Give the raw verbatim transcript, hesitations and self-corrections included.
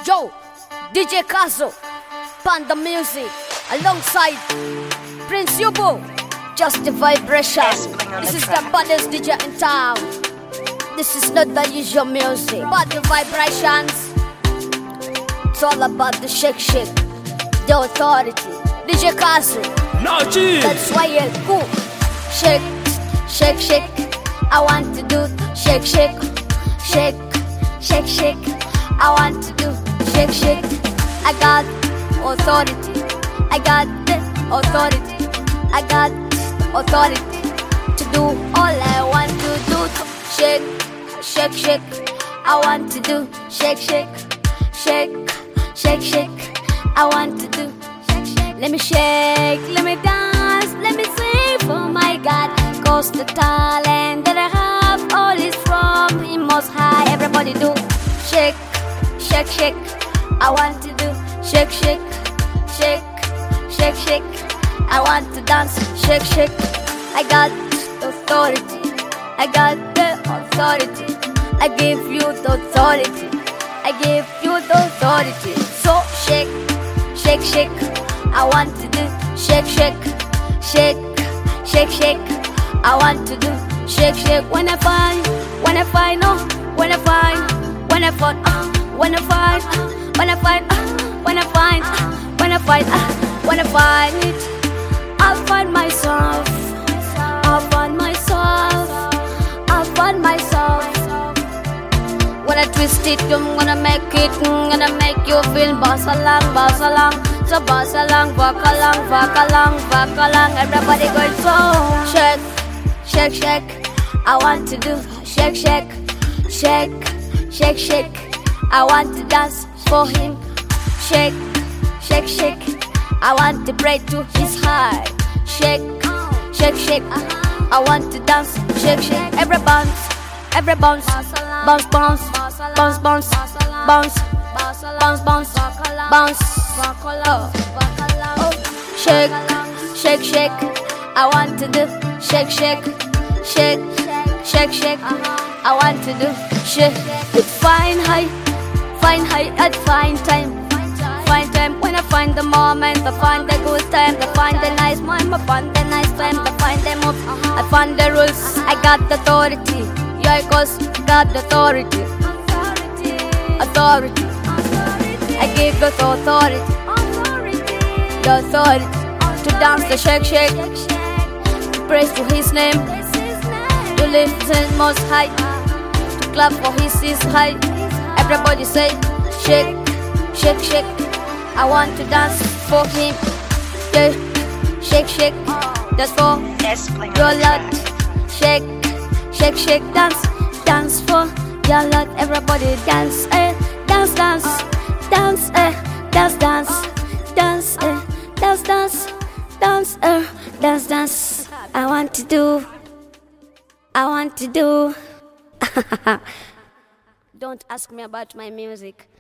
Yo, D J Kazo, Panda Music, alongside Prince Yubo, just the vibration. This is the baddest D J in town. This is not the usual music, but the vibrations. It's all about the shake shake, the authority. D J Kazo, that's why you're cool. Shake, shake, shake. I want to do shake, shake, shake, shake, shake. I want to do shake, shake. I got authority. I got the authority. I got authority to do all I want to do. Shake, shake, shake. I want to do shake, shake, shake, shake, shake. I want to do shake, shake. Let me shake, let me dance, let me sing for my God. Cause the talent that I have, all is from Him Most High. Everybody do shake, shake, shake. I want to do shake, shake, shake, shake, shake. I want to dance, shake, shake. I got authority. I got the authority. I give you the authority. I give you the authority. So shake, shake, shake. I want to do shake, shake, shake, shake, shake. I want to do shake, shake. When I find, when I find, oh, when I find, when I find, uh, when I find, uh, when I find, uh, when I find, uh, when I find, uh, when I find it, I'll find myself. I'll find myself. I'll find myself. When I twist it, I'm gonna make it. I'm gonna make you feel boss along, boss along. So boss along, walk along, walk along, walk along. Everybody going so shake, shake, shake. I want to do shake, shake, shake, shake, shake. I want to dance for Him. Shake, shake, shake. I want to pray to His heart. Shake, shake, shake. I want to dance. Shake, shake. Every bounce, every bounce, bounce, bounce, bounce, bounce, bounce, bounce, bounce, bounce. Oh. Oh. Shake, shake, shake. I want to do shake, shake, shake, shake, shake. I want to do shake. It's fine high, fine high at fine time. Fine time when I find the moment, I find the good time, I find the nice moment, I find the nice time, I find the move, I find the rules. I got the authority, yeah, cause got the authority, authority. I give the authority, the authority to dance the shake, shake, to praise to His name, to lift His Most High, to clap for His His high. Everybody say shake, shake, shake. I want to dance for Him. Yeah. Shake, shake. That's for your Lord. Shake, shake, shake. Dance, dance for your Lord. Everybody dance, eh? Dance, dance, dance, eh? Dance, dance, dance, eh? Dance, dance, dance, eh? Dance, dance. I want to do. I want to do. Don't ask me about my music.